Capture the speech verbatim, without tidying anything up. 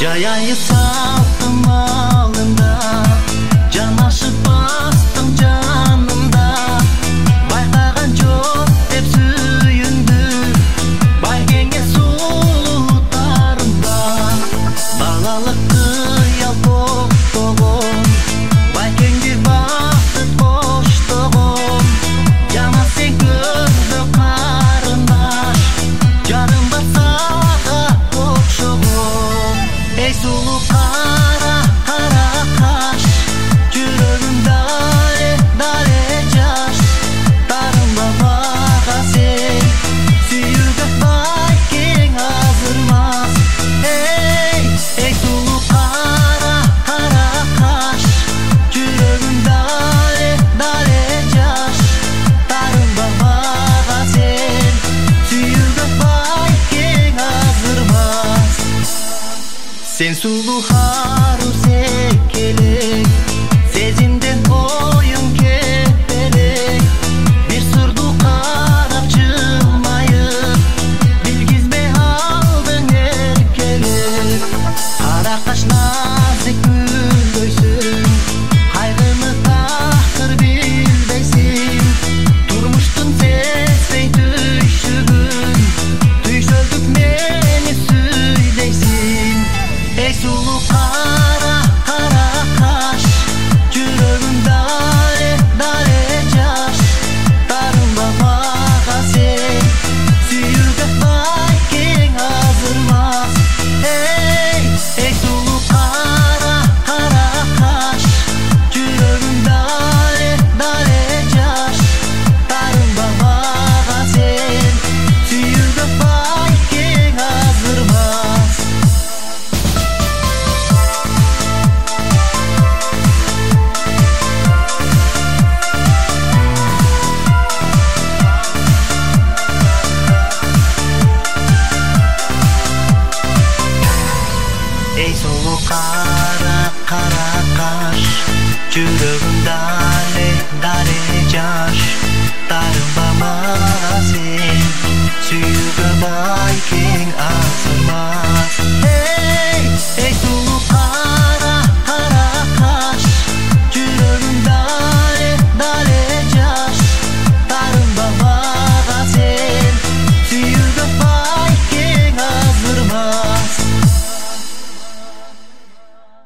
Жаяйы салттым алдында, жанашып бастың жанымда. Байқаған жоқ деп сүйінді, байгенге сұлутарында. Балалық қиял тоқтоғым, байгенге бақыт қоштоғым. Жана сен көрді қарындаш, жарым бар саға оқшоғым. Ей сұлу қара, қара қаш, жүрегім дале, дале жаш. Тарынба баға сен, сүйуге байкең азырмас. Ей, ей сұлу қара, қара қаш, жүрегім дале, дале жаш. Тарынба баға сен, сүйуге байкең азырмас. Сен сұлу хару секелек, сезімден ойың кетпелек. Бір сұрду қарап жылмайып, білгізбей алдың еркелік. Қара қаш назик гүлдөйсүң, қайғыны тақыр білбейсің. Тұрмыштың сезбей түйшігін, түйшөлдік мені сүйдейсің. Ей сұлу қара, қара қаш, жүрегім дале, дале жаш. Тарынба баға сен, сүйуге байкең азырмас. Ей, ей сұлу қара, қара қаш, жүрегім дале, дале жаш. Тарынба баға сен, сүйуге байкең азырмас. Ей сұлу қара, қара қаш, жүрегім